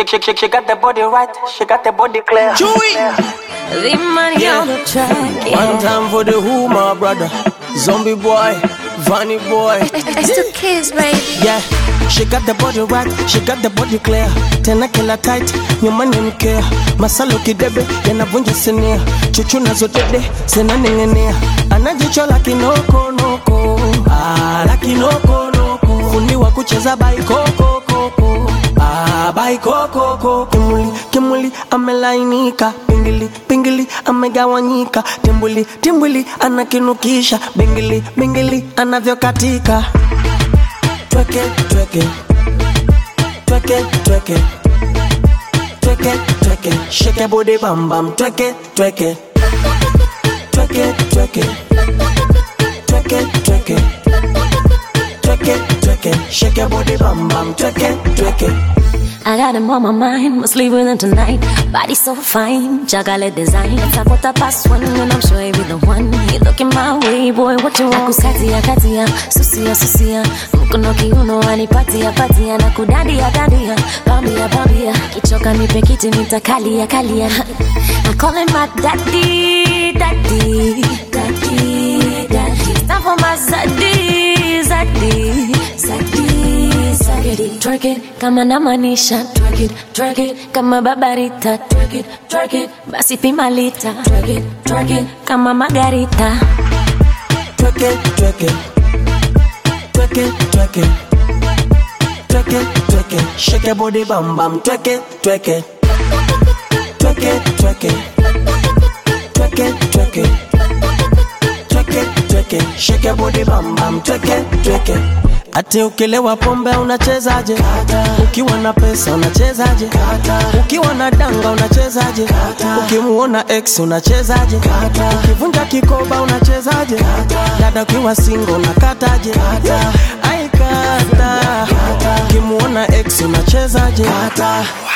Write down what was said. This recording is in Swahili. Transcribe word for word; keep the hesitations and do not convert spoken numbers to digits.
She, she, she, she got the body right, she got the body clear. Chewy. The money Yeah. on the track, yeah. One time for the who, my brother. Zombie boy, Vanny boy. It's the kids, baby. Yeah, she got the body right, she got the body clear. Tena kila tight, nyumani mkea. Masalo kidebe, yanavunja sinia. Chuchu nazo dede, zina nengenea. Anajicho la kinoko noko. Ah, la kinoko noko. Fundi wa kucheza baikoko koko. Ah, baikoko koko. Kimuli, kimuli, amelainika. Pingili, pingili, amegawanyika. Timbuli, timbuli, anakinukisha. Bingili, bingili, anavyokatika. Tweke, tweke. Tweke, tweke. Tweke, tweke. Shake your body bam bam. Tweke, tweke. Tweke, tweke. Tweke, tweke. Tweke, tweke. Shake your body bam bam. Tweke, tweke. I got him on my mind, must leave with him tonight. Body so fine, chocolate design. It's a quarter past one, and I'm sure he'll be the one. He looking my way, boy, what you want? Nakukatia, katia, susia, susia. Mkono kiuno, anipatia, patia. Nakudadia, dadia, bambia, bambia. Kichoka nipe kiti, nitakalia, kalia. I call him my daddy, daddy, daddy, daddy. It's time for my zaddy, zaddy, zaddy. Twerk it, kama namanisha. Twerk it, twerk it, kama babarita. Twerk it, twerk it, basi pimalita. Twerk it, twerk it, kama margarita. Twerk it, twerk it. Twerk it, twerk it. Twerk it, twerk it. Shake your body bam bam. Twerk it, twerk it. Twerk it, twerk it. Twerk it, twerk it. Twerk it, twerk it. Shake your body bam bam. Twerk it, twerk it. Ati ukilewa pombe unachezaje? Ukiwa na pesa unachezaje? Ukiwa na danga unachezaje? Ukimuona ex unachezaje? Ukivunja kikoba unachezaje? Dada ukiwa single unakataje? Ai kata. Ukimuona ex unachezaje?